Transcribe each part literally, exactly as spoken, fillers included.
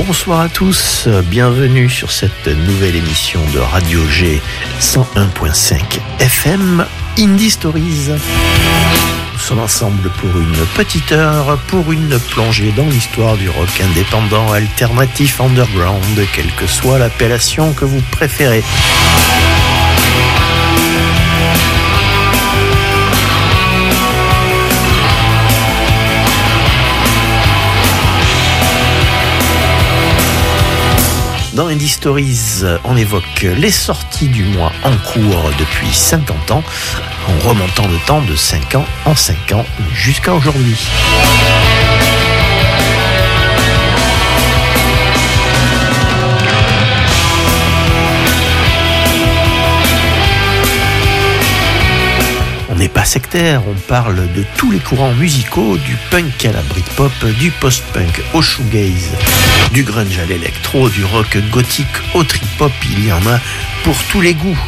bonsoir à tous, bienvenue sur cette nouvelle émission de Radio G cent un virgule cinq F M Indie Stories. Nous sommes ensemble pour une petite heure, pour une plongée dans l'histoire du rock indépendant, alternatif, underground, quelle que soit l'appellation que vous préférez. Dans Indie Stories, on évoque les sorties du mois en cours depuis cinquante ans, en remontant le temps de cinq ans en cinq ans jusqu'à aujourd'hui. On n'est pas sectaire, on parle de tous les courants musicaux, du punk à la Britpop, du post-punk au shoegaze, du grunge à l'électro, du rock gothique au trip-hop, il y en a pour tous les goûts.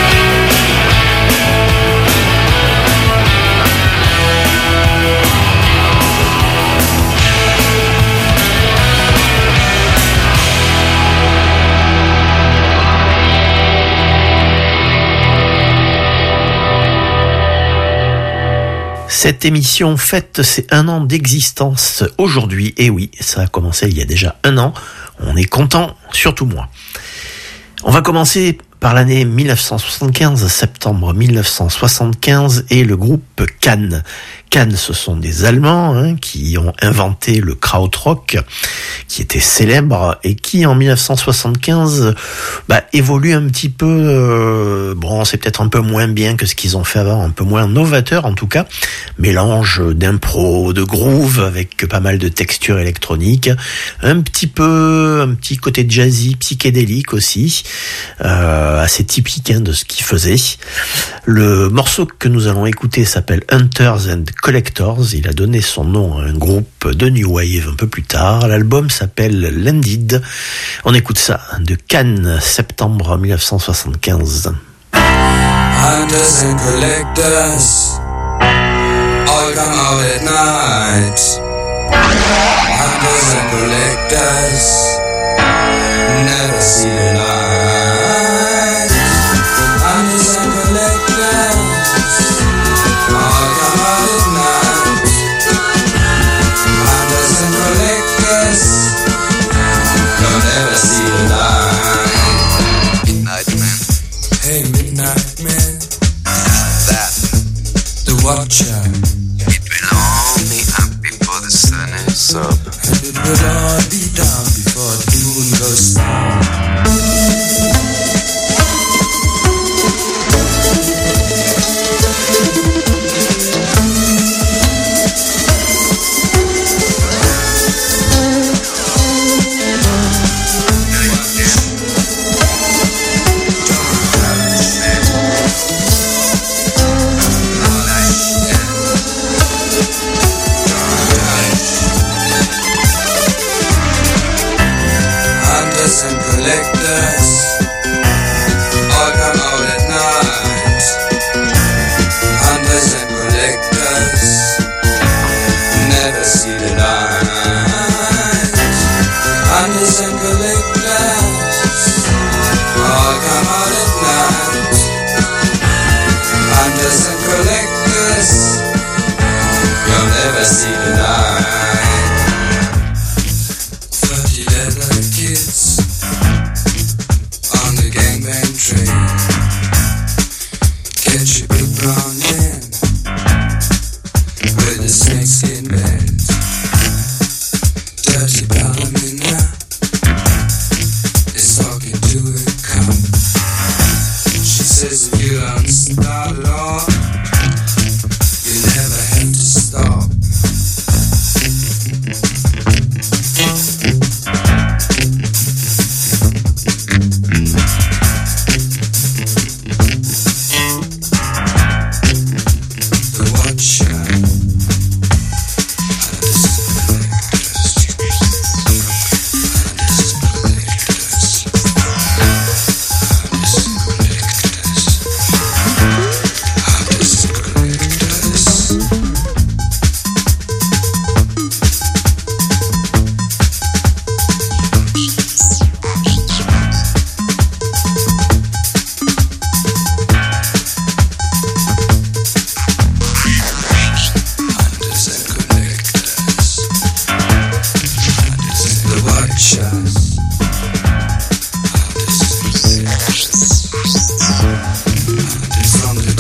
Cette émission fête ses un an d'existence aujourd'hui. Et oui, ça a commencé il y a déjà un an. On est content, surtout moi. On va commencer par l'année mille neuf cent soixante-quinze, septembre mille neuf cent soixante-quinze, et le groupe Can. Can, ce sont des Allemands hein, qui ont inventé le krautrock, qui était célèbre et qui en mille neuf cent soixante-quinze bah, évolue un petit peu. Euh, bon, c'est peut-être un peu moins bien que ce qu'ils ont fait avant, un peu moins novateur en tout cas. Mélange d'impro, de groove avec pas mal de textures électroniques, un petit peu, un petit côté jazzy, psychédélique aussi, euh, assez typique hein, de ce qu'ils faisaient. Le morceau que nous allons écouter s'appelle Hunters and Collectors. Il a donné son nom à un groupe de New Wave un peu plus tard. L'album s'appelle Landed. On écoute ça de Cannes, septembre mille neuf cent soixante-quinze. Hunters and collectors all come out at night. Hunters and collectors never see the light. Hunters and collectors all come out at night. Hunters and collectors don't ever see the light. Midnight man. Hey midnight man. That the watcher. It will all be up before the sun is up. And it will all be down before the moon goes down.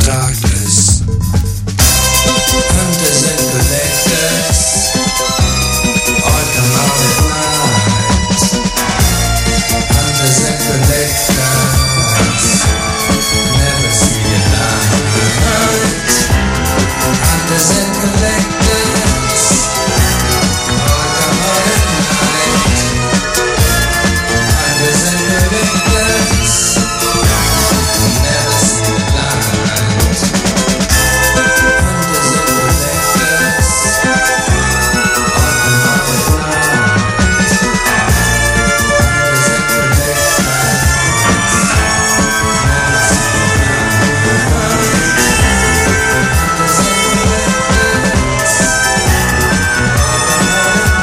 darkness. Hunters and collectors all come out at night. Hunters and collectors never see the light. Hunters and collectors all come out at night. Hunters and collectors never see the light. Hunters and collectors all come out at night. Hunters and collectors never see the light. Hunters and collectors all come out at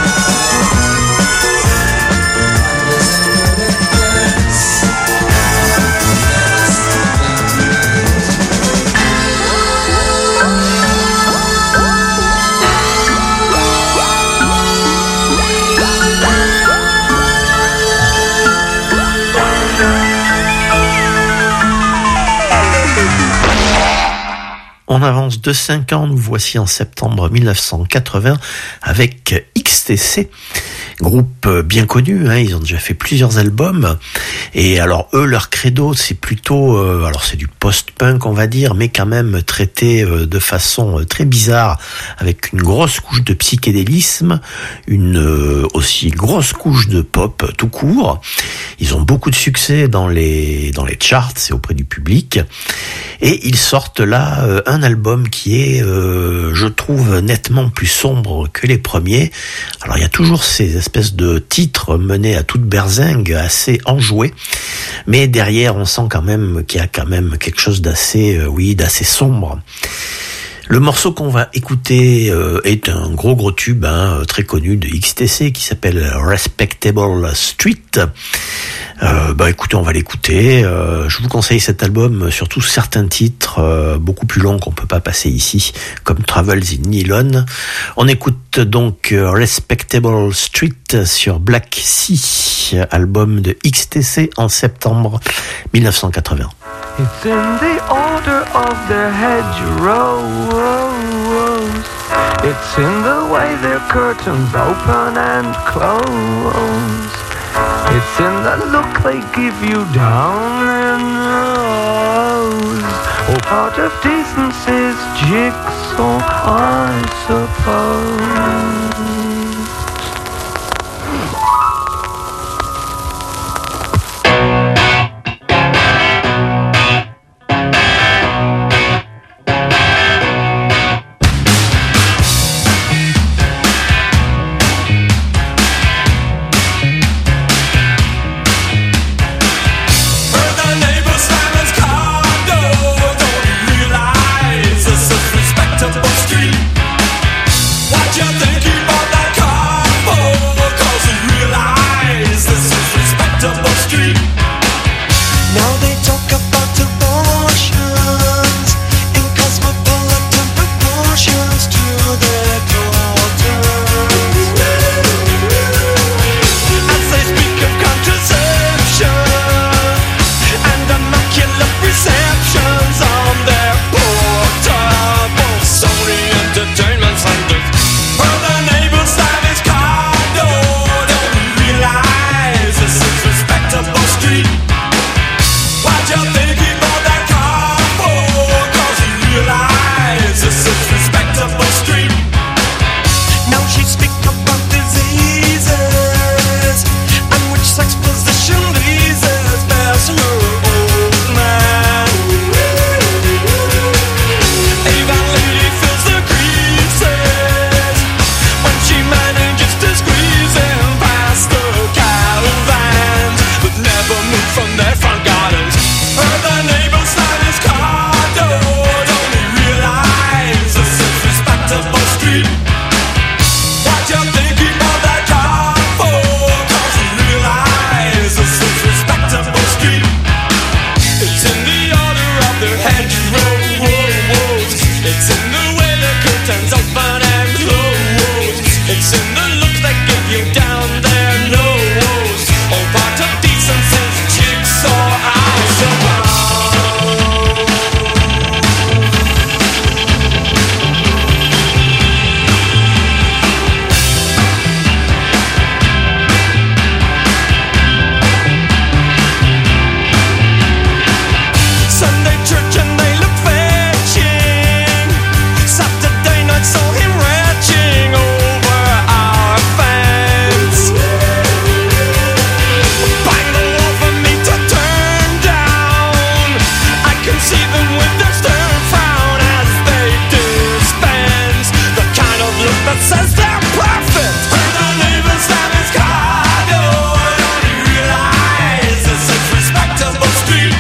night. Hunters and collectors never see the light. On avance de cinq ans, nous voici en septembre mille neuf cent quatre-vingts avec X T C, groupe bien connu, hein, ils ont déjà fait plusieurs albums, et alors eux, leur credo, c'est plutôt, euh, alors c'est du post-punk on va dire, mais quand même traité euh, de façon euh, très bizarre, avec une grosse couche de psychédélisme, une euh, aussi grosse couche de pop tout court. Ils ont beaucoup de succès dans les dans les charts et auprès du public, et ils sortent là euh, un album qui est, euh, je trouve, nettement plus sombre que les premiers. Alors il y a toujours ces espèces de titres menés à toute berzingue, assez enjoués, mais derrière on sent quand même qu'il y a quand même quelque chose d'assez, euh, oui, d'assez sombre. Le morceau qu'on va écouter euh, est un gros gros tube, hein, très connu de X T C, qui s'appelle Respectable Street. Euh, bah écoutez, on va l'écouter. Euh, je vous conseille cet album, surtout certains titres euh, beaucoup plus longs qu'on peut pas passer ici, comme Travels in Nylon. On écoute donc euh, Respectable Street sur Black Sea, album de X T C en septembre mille neuf cent quatre-vingts. It's in the order of their hedgerows. It's in the way their curtains open and close. It's in the look they give you down their nose. Oh, part of decency's jigsaw, I suppose. What you think? with their stern frown as they dispense the kind of look that says they're perfect. When the neighbors slam his car door, he realizes it's respectable street.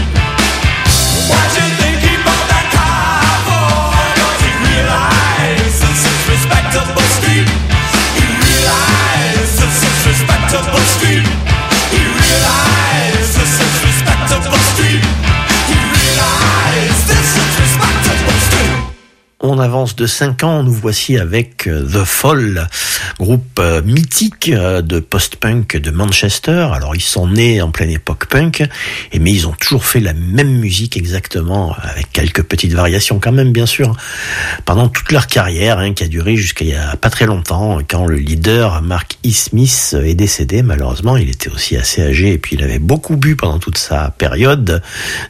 What you think he bought that car for? Cause he realizes it's respectable street. He realizes it's respectable street. He realizes it's respectable street. He realizes it's respectable street. On avance de cinq ans, nous voici avec The Fall, groupe euh, mythique euh, de post-punk de Manchester. Alors ils sont nés en pleine époque punk, et mais ils ont toujours fait la même musique exactement, avec quelques petites variations quand même bien sûr, pendant toute leur carrière, hein, qui a duré jusqu'à il y a pas très longtemps, quand le leader Mark E. Smith est décédé. Malheureusement, il était aussi assez âgé, et puis il avait beaucoup bu pendant toute sa période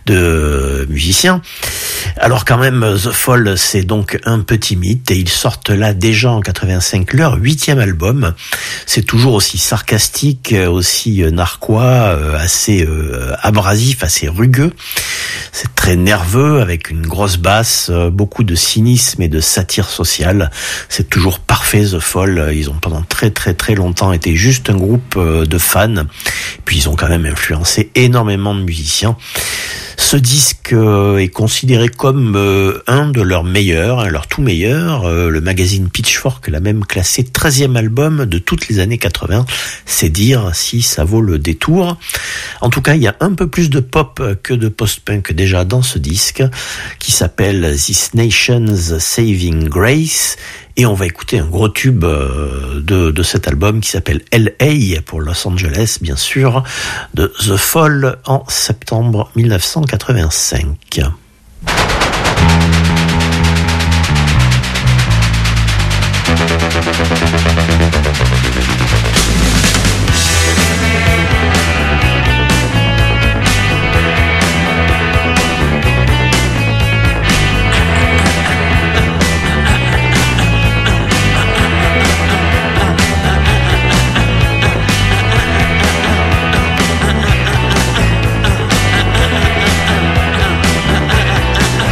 de musicien. Alors quand même, The Fall, c'est donc un petit mythe, et ils sortent là déjà en quatre-vingt-cinq leur huitième album. C'est toujours aussi sarcastique, aussi narquois, assez euh, abrasif, assez rugueux. C'est très nerveux, avec une grosse basse, beaucoup de cynisme et de satire sociale. C'est toujours parfait, The Fall. Ils ont pendant très très très longtemps été juste un groupe de fans, puis ils ont quand même influencé énormément de musiciens. Ce disque est considéré comme un de leurs meilleurs, leur tout meilleur. Le magazine Pitchfork l'a même classé treizième album de toutes les années quatre-vingts. C'est dire si ça vaut le détour. En tout cas, il y a un peu plus de pop que de post-punk déjà dans ce disque, qui s'appelle This Nation's Saving Grace. Et on va écouter un gros tube de, de cet album qui s'appelle L A pour Los Angeles, bien sûr, de The Fall en septembre mille neuf cent quatre-vingt-cinq. I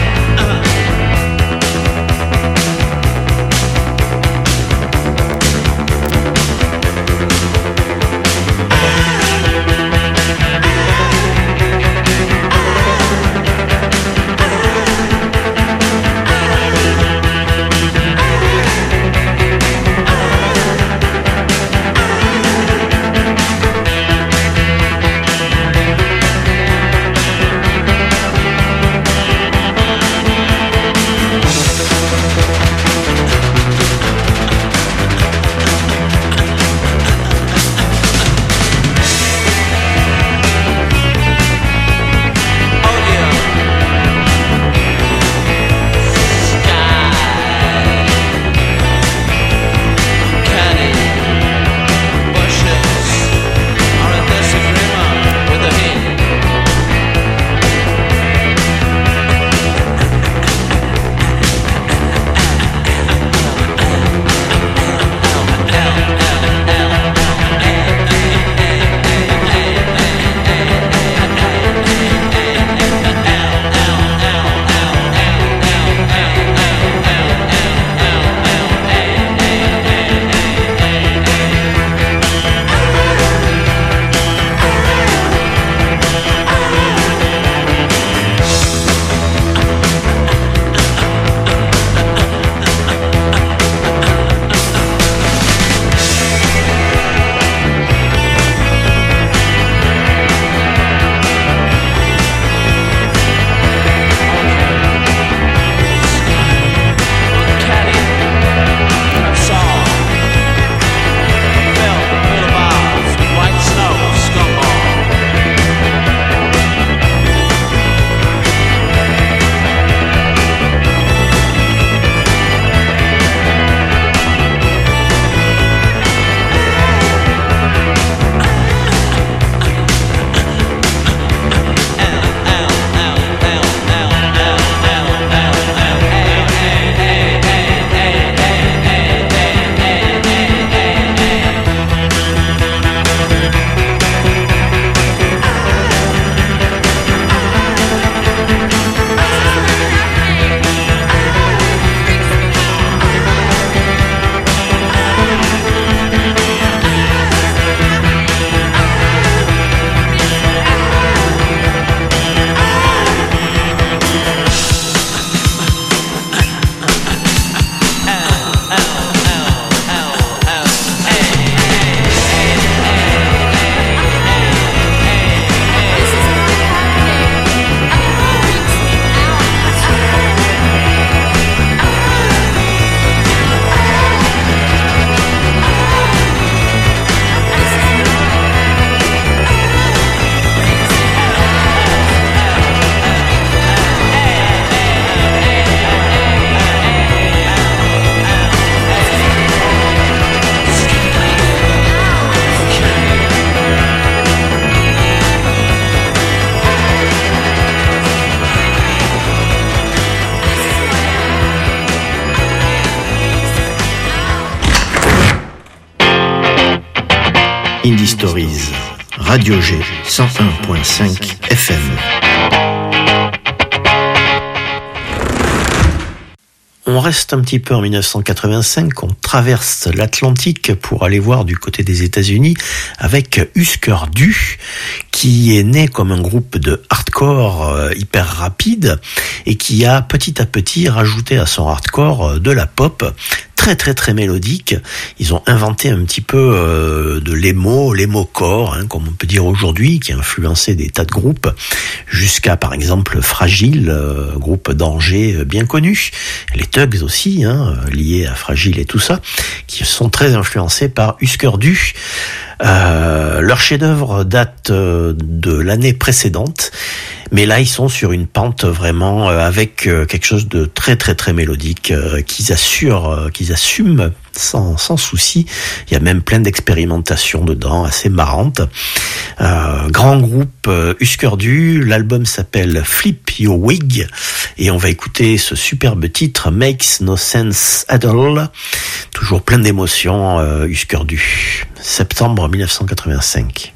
Indie Stories, Radio G cent un point cinq F M. On reste un petit peu en dix-neuf cent quatre-vingt-cinq, on traverse l'Atlantique pour aller voir du côté des États-Unis avec Husker Du, qui est né comme un groupe de hardcore euh, hyper rapide et qui a petit à petit rajouté à son hardcore euh, de la pop très très très mélodique. Ils ont inventé un petit peu euh, de l'emo, l'emo-core, hein, comme on peut dire aujourd'hui, qui a influencé des tas de groupes, jusqu'à par exemple Fragile, euh, groupe d'Angers euh, bien connu, les Tugs aussi, hein, liés à Fragile et tout ça, qui sont très influencés par Husker Du. Euh, leur chef-d'œuvre date euh, de l'année précédente, mais là ils sont sur une pente vraiment euh, avec euh, quelque chose de très très très mélodique euh, qu'ils assurent, euh, qu'ils assument sans sans souci. Il y a même plein d'expérimentations dedans, assez marrantes. Euh, grand groupe euh, Husker Du, l'album s'appelle Flip Your Wig et on va écouter ce superbe titre Makes No Sense At All. Toujours plein d'émotions, euh, Husker Du. Septembre dix-neuf cent quatre-vingt-cinq.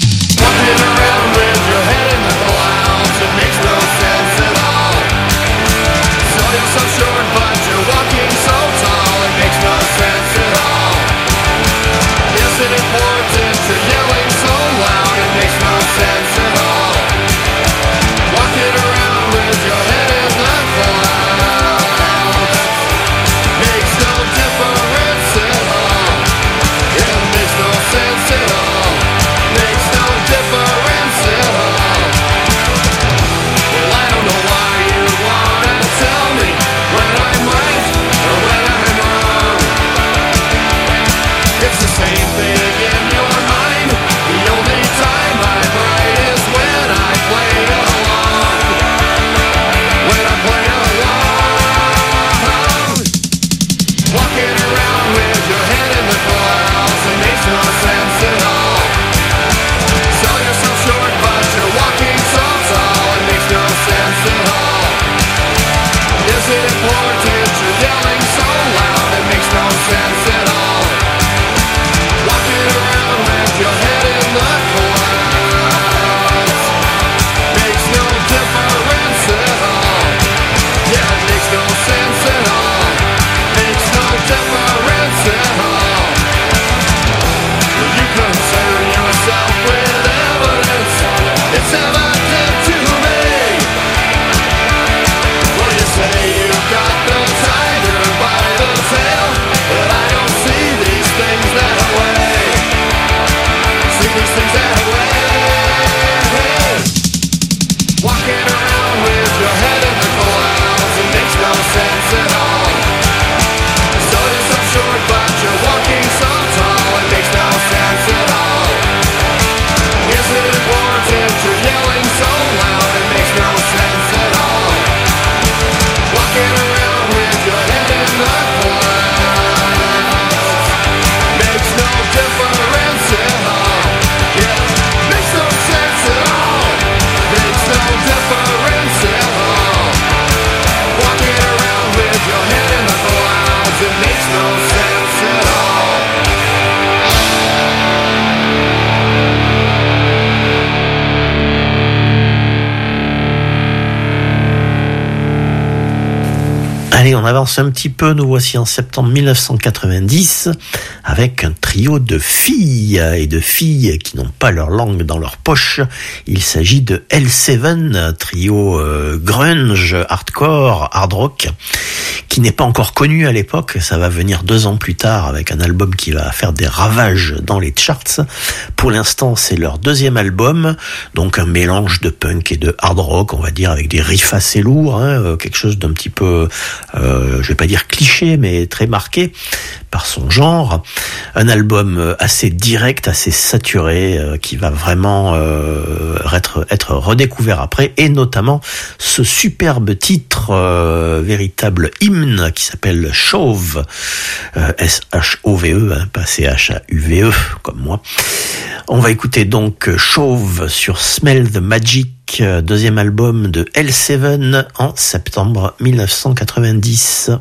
Allez, on avance un petit peu, nous voici en septembre dix-neuf cent quatre-vingt-dix avec un trio de filles et de filles qui n'ont pas leur langue dans leur poche. Il s'agit de L sept, un trio euh, grunge, hardcore, hard rock, qui n'est pas encore connu à l'époque. Ça va venir deux ans plus tard avec un album qui va faire des ravages dans les charts. Pour l'instant, c'est leur deuxième album, donc un mélange de punk et de hard rock, on va dire, avec des riffs assez lourds, hein, quelque chose d'un petit peu, euh, je vais pas dire cliché, mais très marqué par son genre. Un album assez direct, assez saturé, euh, qui va vraiment euh, être, être redécouvert après, et notamment ce superbe titre, euh, véritable hymne, qui s'appelle Chauve, euh, S H O V E, hein, pas C H A U V E, comme moi. On va écouter donc Chauve sur Smell the Magic, deuxième album de L sept en septembre dix-neuf cent quatre-vingt-dix.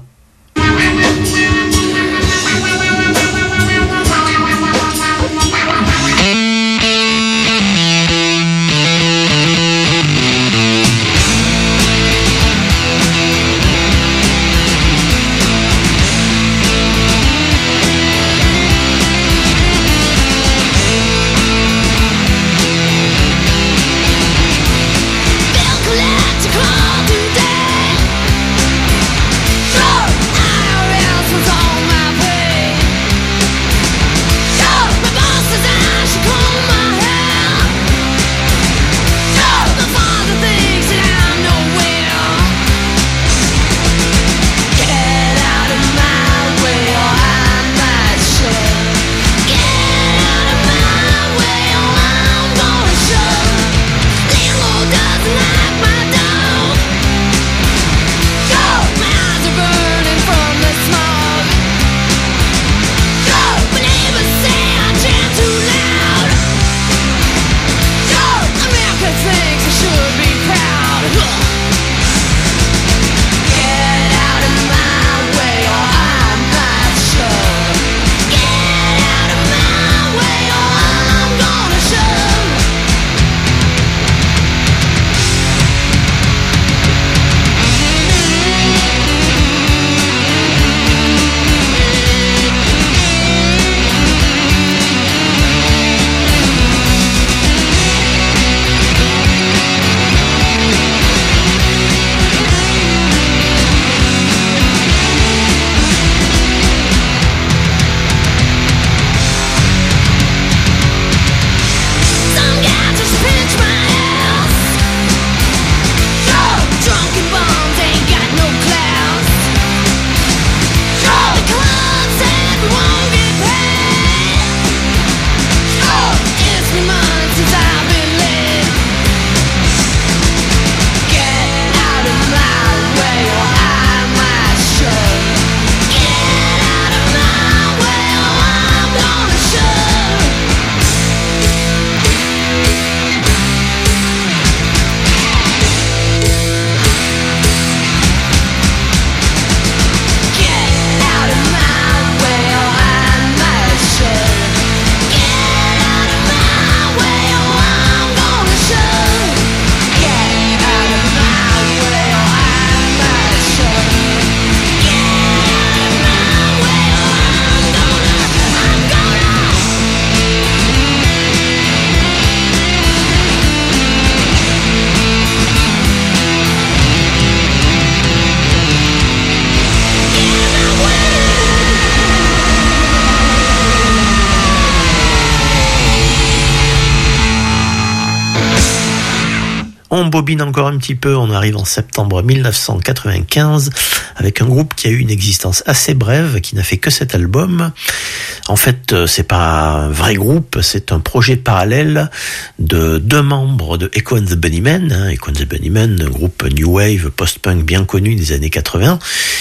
On bobine encore un petit peu, on arrive en septembre mille neuf cent quatre-vingt-quinze avec un groupe qui a eu une existence assez brève, qui n'a fait que cet album. En fait, c'est pas un vrai groupe, c'est un projet parallèle de deux membres de Echo and the Bunnymen, hein, Echo and the Bunnymen, un groupe new wave post-punk bien connu des années quatre-vingts,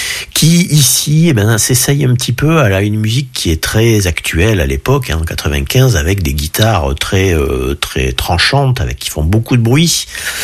qui ici, eh ben, s'essaye un petit peu à la, une musique qui est très actuelle à l'époque, hein, en quatre-vingt-quinze, avec des guitares très euh, très tranchantes, avec qui font beaucoup de bruit,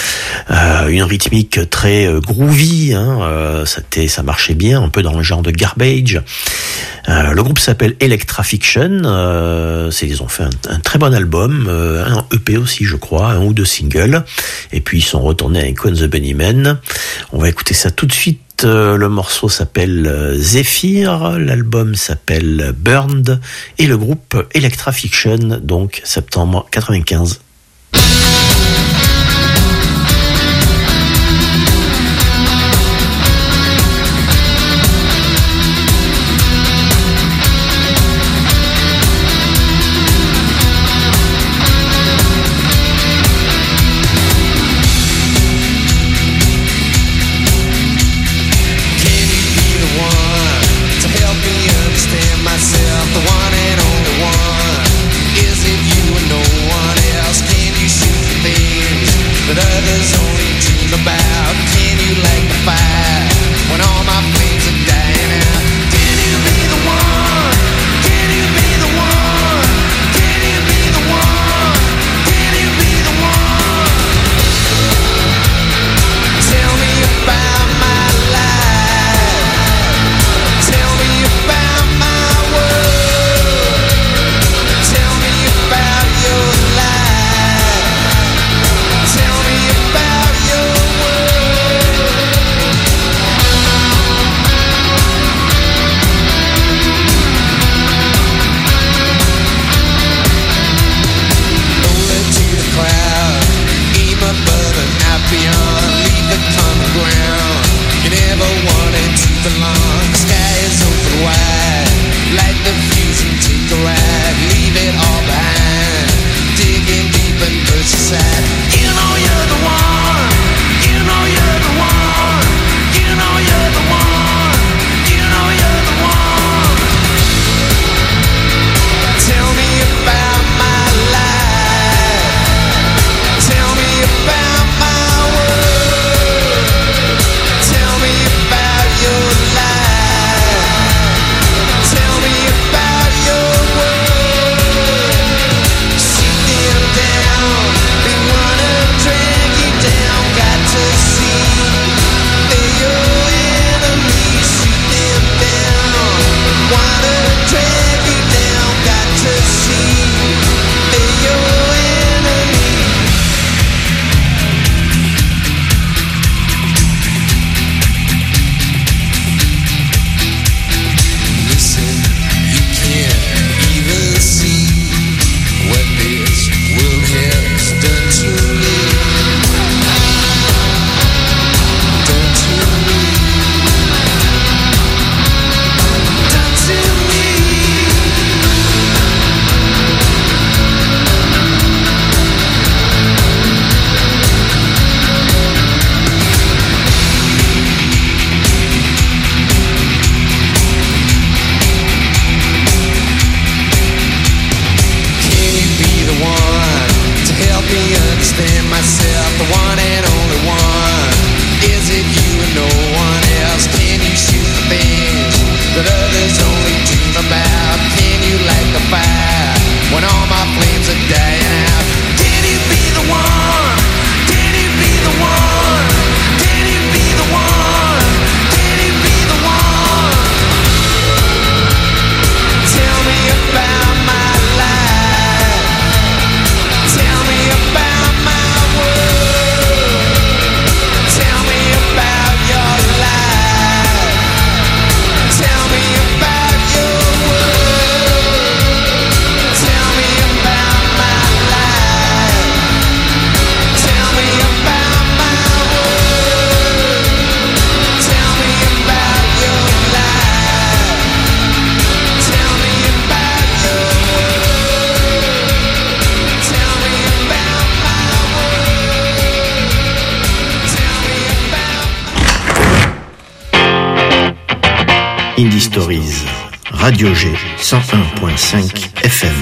euh, une rythmique très euh, groovy, hein, euh, ça, ça marchait bien, un peu dans le genre de Garbage. Euh, le groupe s'appelle Electra Fiction, euh, c'est, ils ont fait un, un très bon album, euh, un E P aussi je crois, un ou deux singles, et puis ils sont retournés avec Echo and the Bunnymen. On va écouter ça tout de suite. Le morceau s'appelle Zephyr, l'album s'appelle Burned et le groupe Electra Fiction, donc septembre quatre-vingt-quinze. Tell me about your world. Indie Stories, Radio G cent un point cinq F M.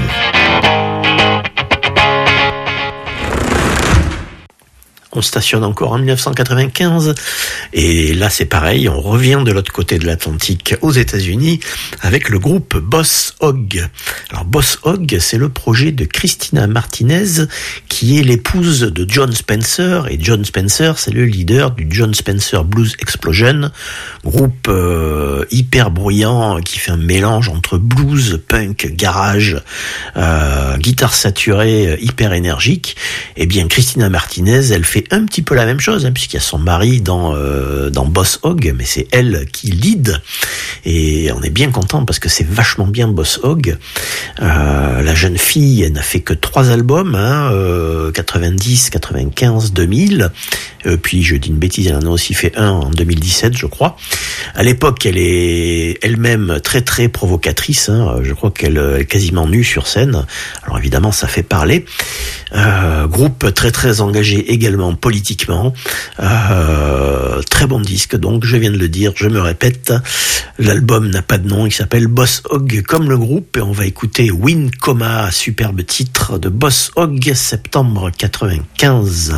On stationne encore en dix-neuf cent quatre-vingt-quinze et là c'est pareil, on revient de l'autre côté de l'Atlantique aux États-Unis avec le groupe Boss Hogg. Alors Boss Hogg, c'est le projet de Christina Martinez qui est l'épouse de John Spencer, et John Spencer c'est le leader du John Spencer Blues Explosion, groupe euh, hyper bruyant qui fait un mélange entre blues, punk, garage, euh, guitare saturée, hyper énergique. Et bien Christina Martinez, elle fait un petit peu la même chose, hein, puisqu'il y a son mari dans euh, dans Boss Hogg, mais c'est elle qui lead, et on est bien content parce que c'est vachement bien Boss Hogg. Euh, la jeune fille, elle n'a fait que trois albums, hein, euh, quatre-vingt-dix, quatre-vingt-quinze, deux mille, euh, puis je dis une bêtise, elle en a aussi fait un en deux mille dix-sept, je crois. À l'époque, elle est elle-même très très provocatrice, hein, je crois qu'elle est quasiment nue sur scène. Alors évidemment, ça fait parler. Euh, groupe très très engagé également politiquement, euh, très bon disque, donc je viens de le dire, je me répète, l'album n'a pas de nom, il s'appelle Boss Hogg comme le groupe, et on va écouter Win Coma, superbe titre de Boss Hogg, septembre quatre-vingt-quinze.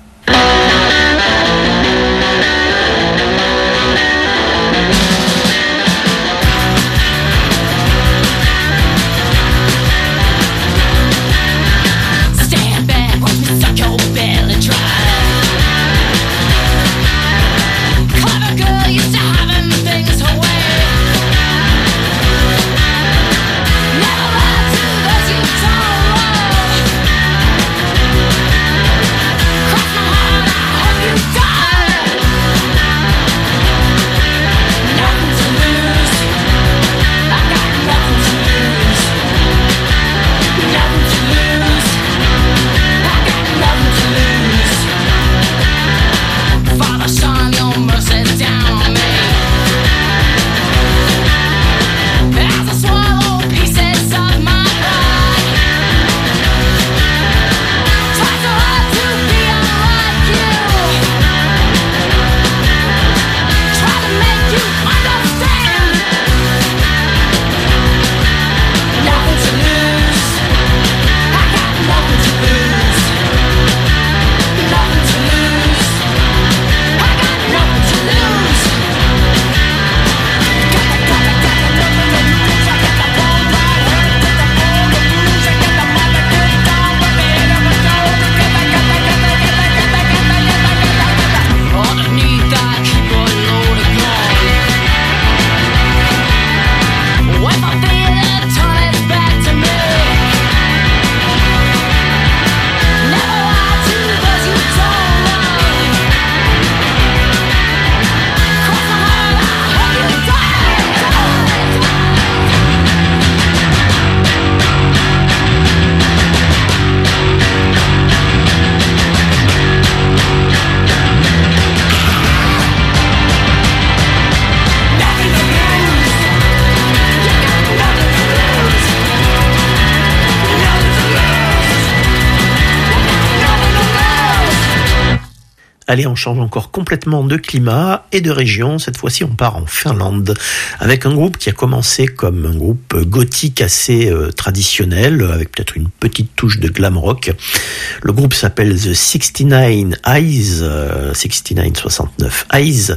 Allez, on change encore complètement de climat et de région. Cette fois-ci, on part en Finlande avec un groupe qui a commencé comme un groupe gothique assez euh, traditionnel, avec peut-être une petite touche de glam rock. Le groupe s'appelle The sixty-nine Eyes, euh, sixty-nine soixante-neuf Eyes.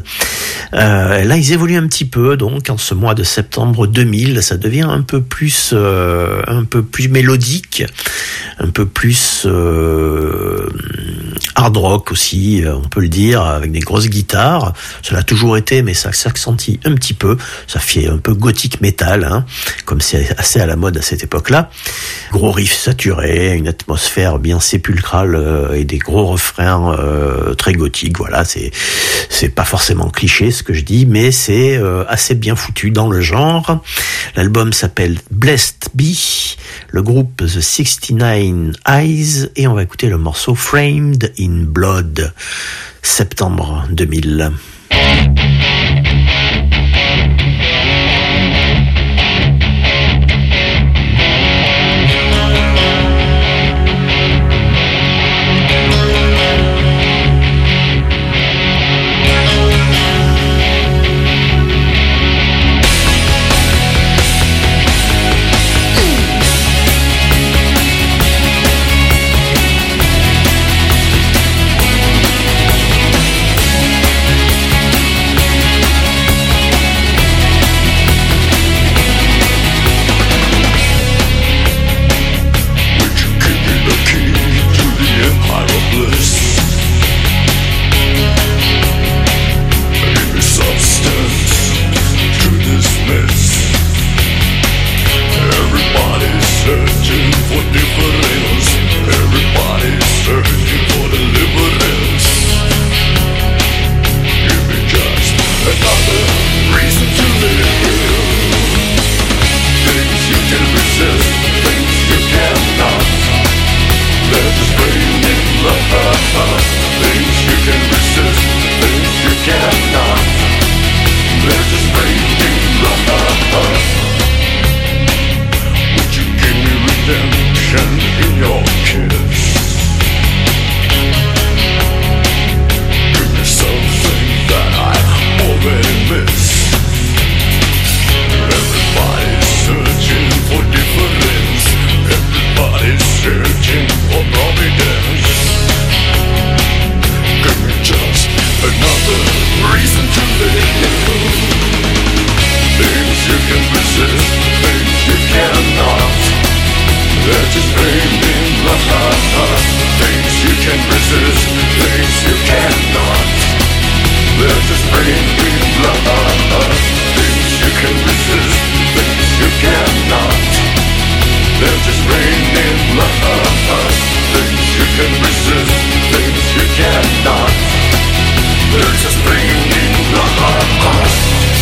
Euh, là, ils évoluent un petit peu, donc en ce mois de septembre deux mille, ça devient un peu plus, euh, un peu plus mélodique, un peu plus euh, hard rock aussi, on peut le dire, avec des grosses guitares. Ça l'a toujours été, mais ça s'accentue un petit peu. Ça fait un peu gothique metal, hein, comme c'est assez à la mode à cette époque-là. Gros riffs saturés, une atmosphère bien sépulcrale euh, et des gros refrains euh, très gothiques. Voilà, c'est c'est pas forcément cliché ce que je dis, mais c'est euh, assez bien foutu dans le genre. L'album s'appelle Blessed Be, le groupe The sixty-nine Eyes, et on va écouter le morceau Framed in Blood, septembre deux mille. I things you can resist, things you cannot. They're just raining blood, things you can resist, things you cannot. They're just raining blood, things you can resist, things you cannot. They're just raining blood.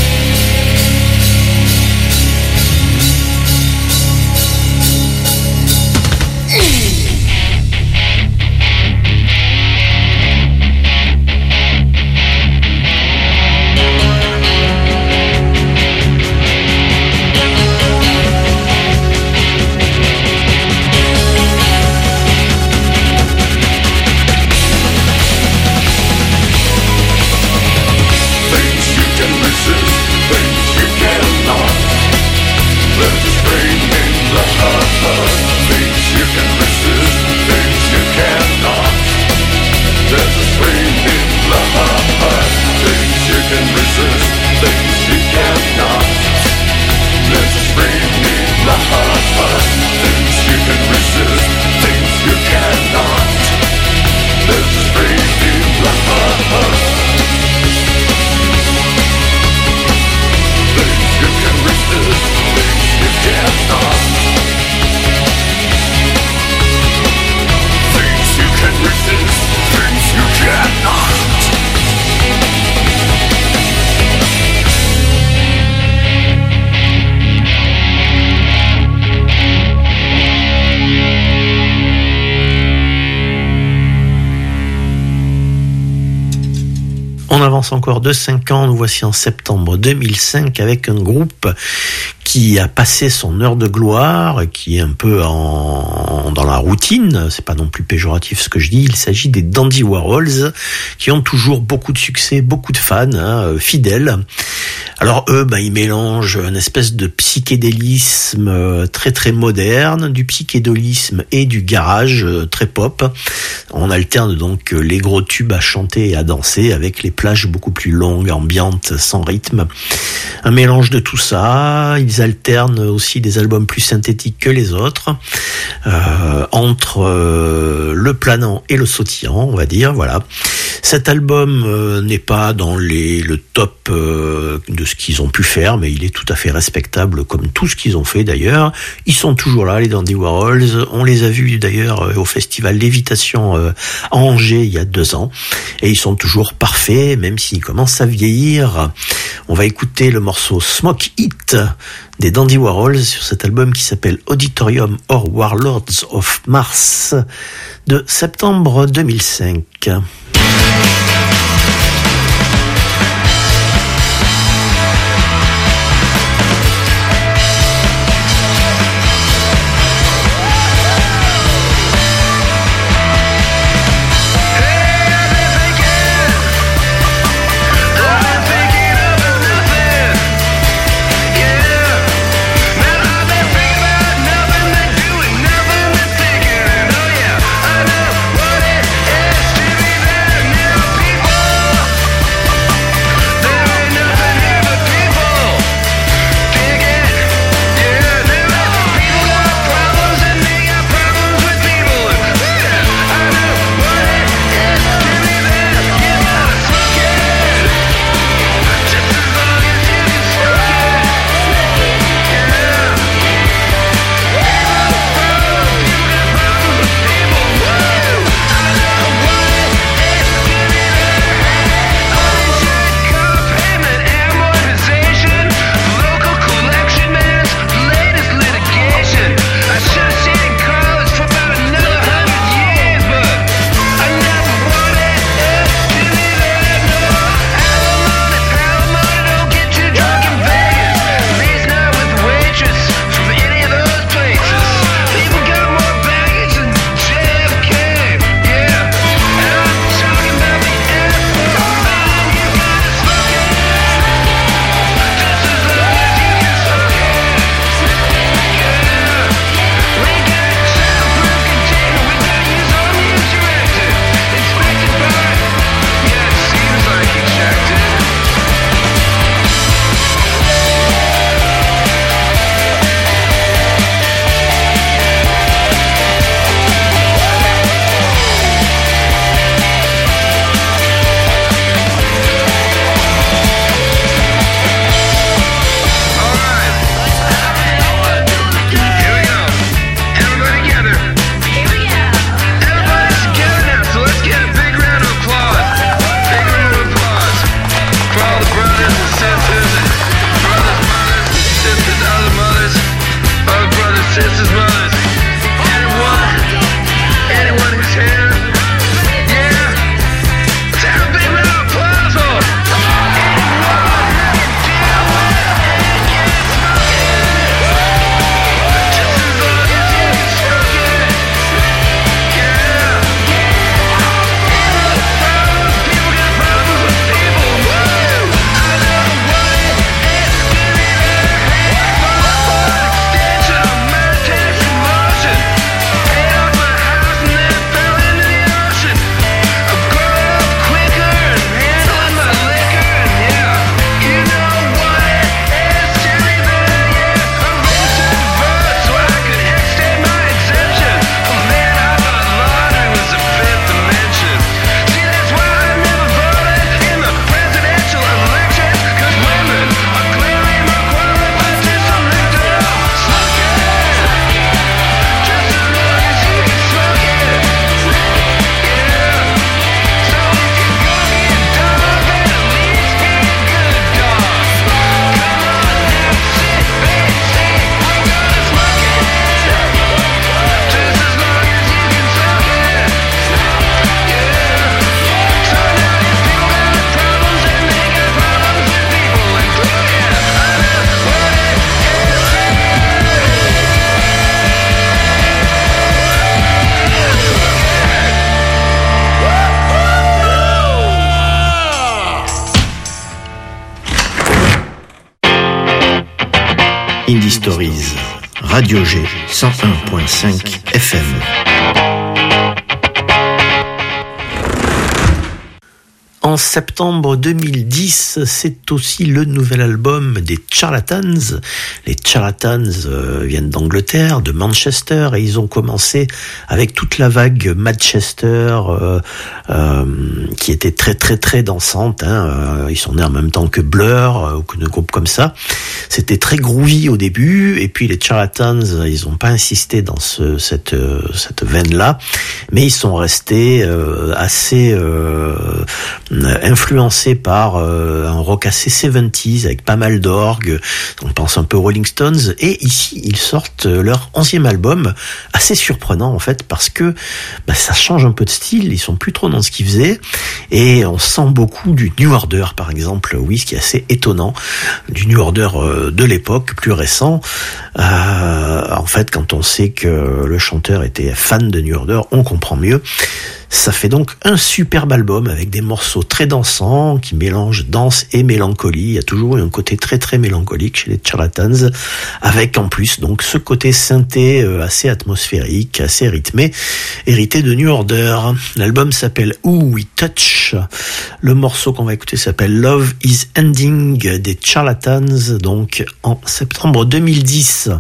On avance encore de cinq ans, nous voici en septembre deux mille cinq avec un groupe qui a passé son heure de gloire, qui est un peu en, dans la routine, c'est pas non plus péjoratif ce que je dis, il s'agit des Dandy Warhols, qui ont toujours beaucoup de succès, beaucoup de fans, hein, fidèles. Alors eux, ben, ils mélangent une espèce de psychédélisme très très moderne, du psychédélisme et du garage très pop. On alterne donc les gros tubes à chanter et à danser avec les plages beaucoup plus longues, ambiantes, sans rythme. Un mélange de tout ça. Ils alternent aussi des albums plus synthétiques que les autres, euh, entre euh, le planant et le sautillant, on va dire, voilà. Cet album euh, n'est pas dans les, le top euh, de ce qu'ils ont pu faire, mais il est tout à fait respectable comme tout ce qu'ils ont fait d'ailleurs. Ils sont toujours là, les Dandy Warhols. On les a vus d'ailleurs euh, au festival Lévitation euh, à Angers il y a deux ans. Et ils sont toujours parfaits, même s'ils commencent à vieillir. On va écouter le morceau Smoke It des Dandy Warhols sur cet album qui s'appelle Auditorium or Warlords of Mars de septembre deux mille cinq. Nothing to Indie Stories, Radio G, cent un virgule cinq F M. En septembre deux mille dix, c'est aussi le nouvel album des Charlatans. Les Charlatans euh, viennent d'Angleterre, de Manchester, et ils ont commencé avec toute la vague Manchester euh, euh, qui était très très très dansante. Hein. Ils sont nés en même temps que Blur euh, ou que de groupes comme ça. C'était très groovy au début, et puis les Charlatans, ils n'ont pas insisté dans ce, cette euh, cette veine-là, mais ils sont restés euh, assez euh, influencé par euh, un rock assez soixante-dix avec pas mal d'orgue, on pense un peu Rolling Stones, et ici ils sortent leur onzième album, assez surprenant en fait parce que bah, ça change un peu de style, ils sont plus trop dans ce qu'ils faisaient, et on sent beaucoup du New Order par exemple, oui, ce qui est assez étonnant, du New Order euh, de l'époque, plus récent. Euh, en fait, quand on sait que le chanteur était fan de New Order, on comprend mieux. Ça fait donc un superbe album avec des morceaux très dansants qui mélangent danse et mélancolie. Il y a toujours eu un côté très très mélancolique chez les Charlatans, avec en plus donc ce côté synthé assez atmosphérique, assez rythmé, hérité de New Order. L'album s'appelle Who We Touch. Le morceau qu'on va écouter s'appelle Love Is Ending des Charlatans, donc en septembre deux mille dix.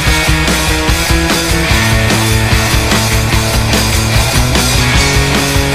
Love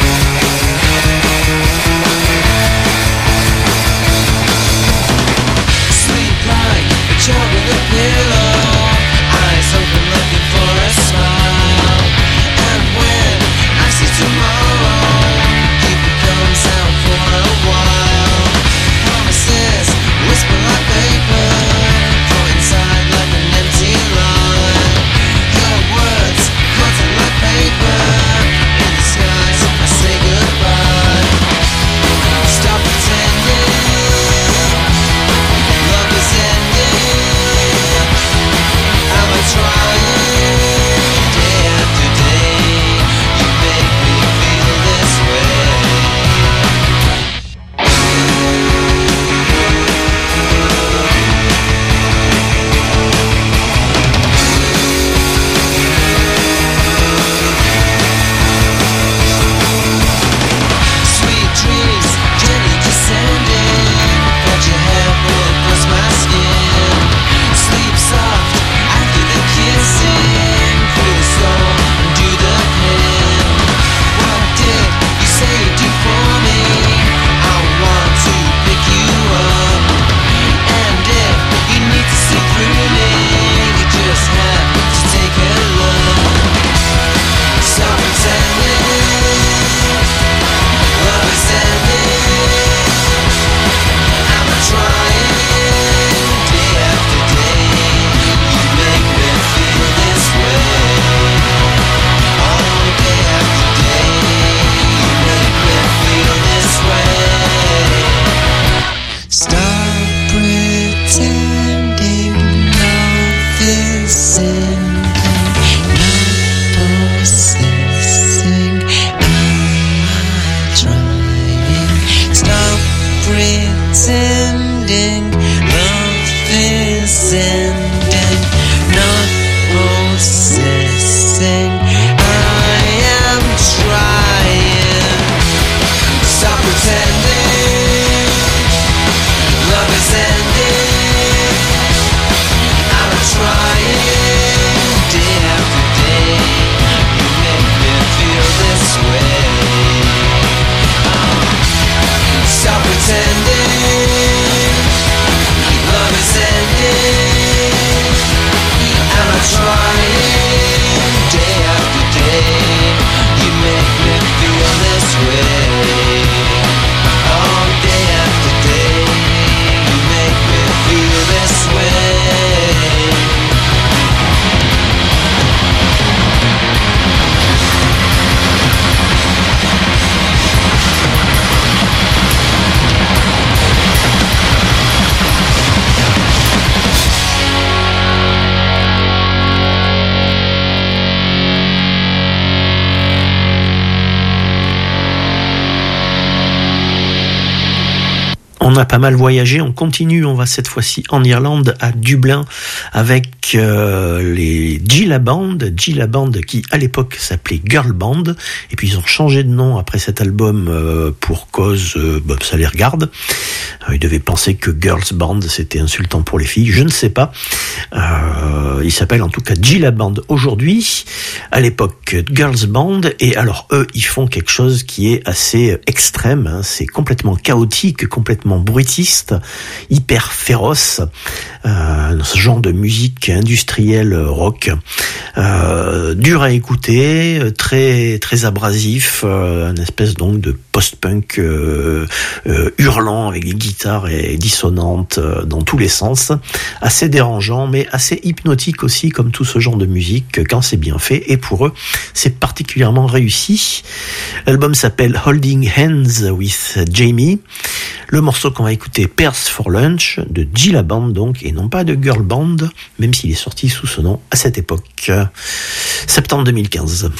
On a pas mal voyagé, on continue, on va cette fois-ci en Irlande, à Dublin, avec euh, les Gila Band, Gila Band qui à l'époque s'appelait Girl Band, et puis ils ont changé de nom après cet album euh, pour cause, euh, bah, ça les regarde. Euh, ils devaient penser que Girls Band c'était insultant pour les filles, je ne sais pas. Euh, ils s'appellent en tout cas Gila Band aujourd'hui, à l'époque Girls Band, et alors eux ils font quelque chose qui est assez extrême, hein, c'est complètement chaotique, complètement bruitiste, hyper féroce, euh, ce genre de musique industrielle rock, euh, dur à écouter, très très abrasif, euh, une espèce donc de post-punk euh, euh, hurlant avec des guitares et dissonantes euh, dans tous les sens, assez dérangeant mais assez hypnotique aussi comme tout ce genre de musique quand c'est bien fait, et pour eux c'est particulièrement réussi. L'album s'appelle Holding Hands with Jamie. Le morceau qu'on va écouter, Pairs for Lunch, de Gila Band donc, et non pas de Girl Band, même s'il est sorti sous ce nom à cette époque. Septembre deux mille quinze.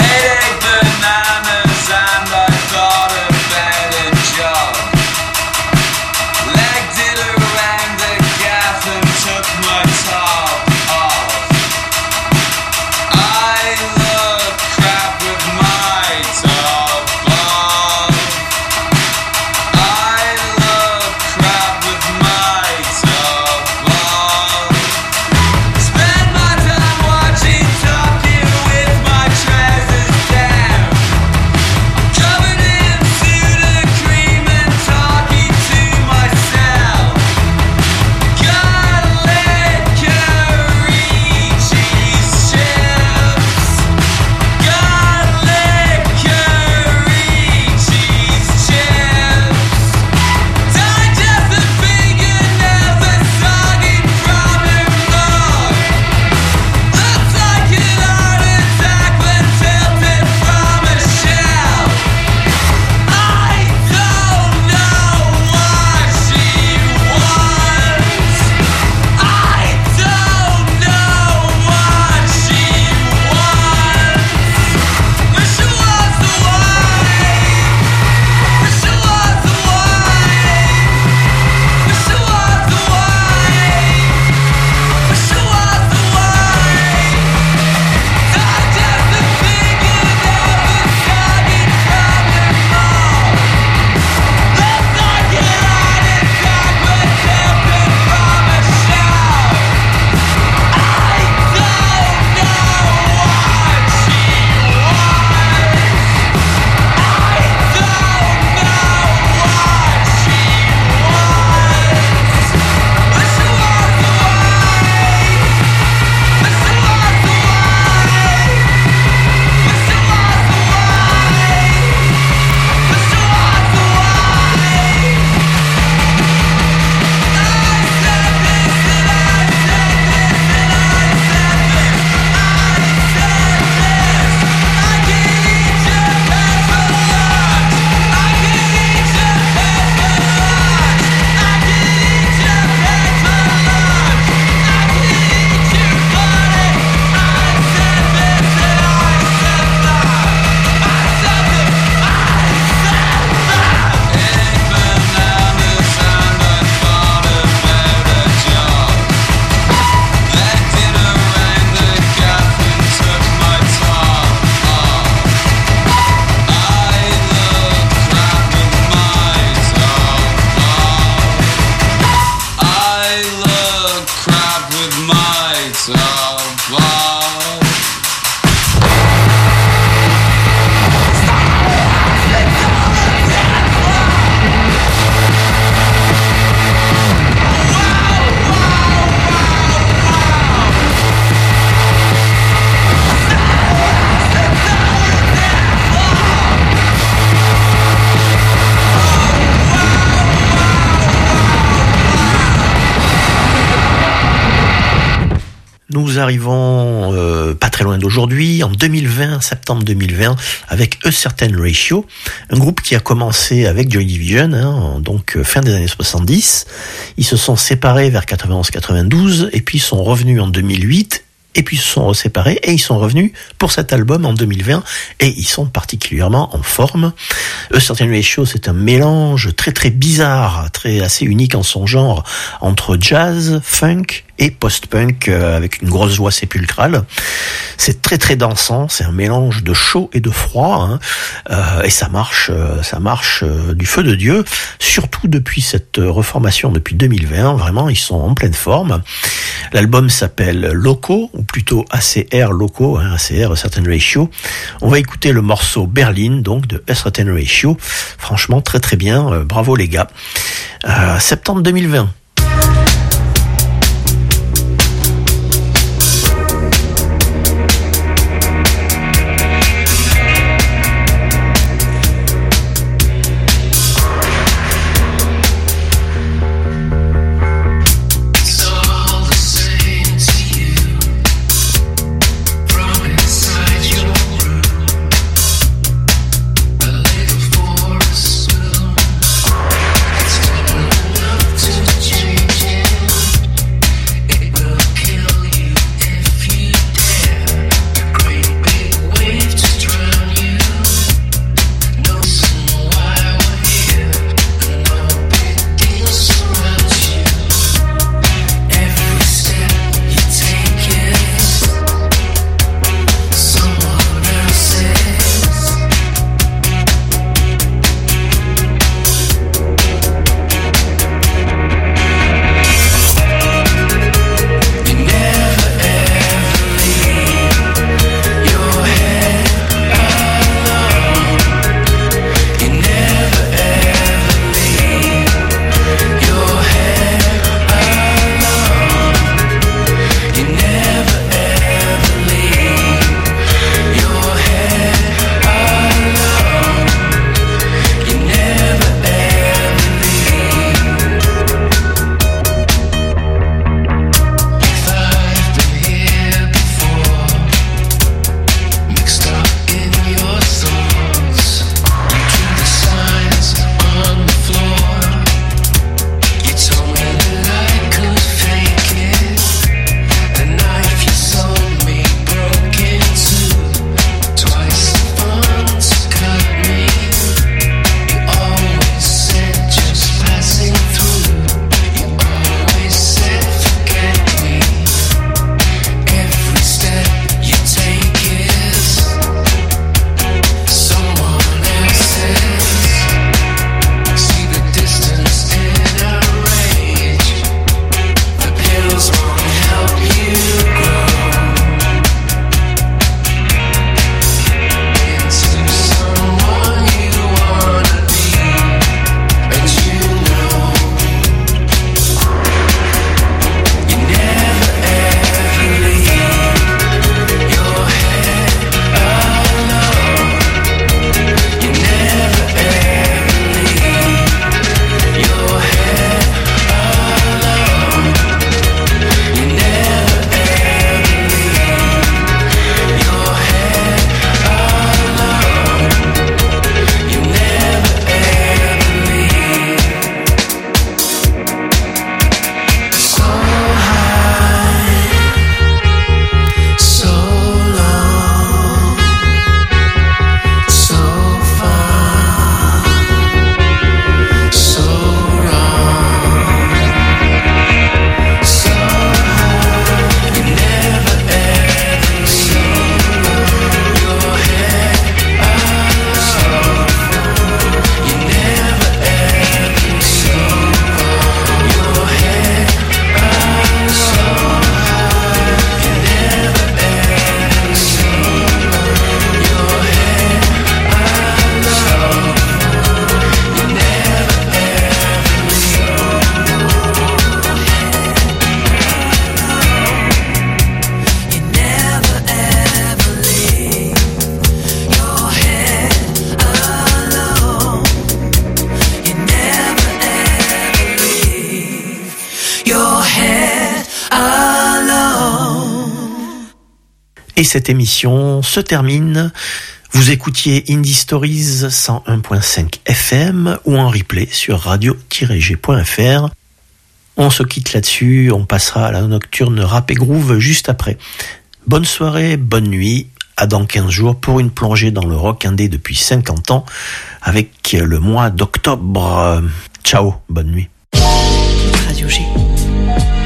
Nous arrivons euh, pas très loin d'aujourd'hui, en deux mille vingt, septembre deux mille vingt, avec A Certain Ratio, un groupe qui a commencé avec Joy Division, hein, donc fin des années soixante-dix. Ils se sont séparés vers quatre-vingt-onze quatre-vingt-douze et puis sont revenus en deux mille huit et puis ils se sont séparés et ils sont revenus pour cet album en deux mille vingt et ils sont particulièrement en forme. A Certain Ratio, c'est un mélange très très bizarre, très assez unique en son genre, entre jazz, funk et post-punk euh, avec une grosse voix sépulcrale. C'est très très dansant, c'est un mélange de chaud et de froid, hein, euh, et ça marche, euh, ça marche euh, du feu de Dieu, surtout depuis cette reformation depuis deux mille vingt. Vraiment, ils sont en pleine forme. L'album s'appelle Loco, ou plutôt A C R Loco, hein, A C R A Certain Ratio. On va écouter le morceau Berlin, donc de A Certain Ratio. Franchement, très très bien, euh, bravo les gars. Euh, septembre deux mille vingt. Et cette émission se termine. Vous écoutiez Indie Stories cent un virgule cinq F M ou en replay sur radio tiret g point f r. On se quitte là-dessus, on passera à la nocturne rap et groove juste après. Bonne soirée, bonne nuit, à dans quinze jours pour une plongée dans le rock indé depuis cinquante ans avec le mois d'octobre. Ciao, bonne nuit. Radio G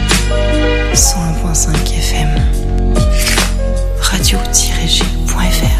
cent un virgule cinq F M radio tiret G point F R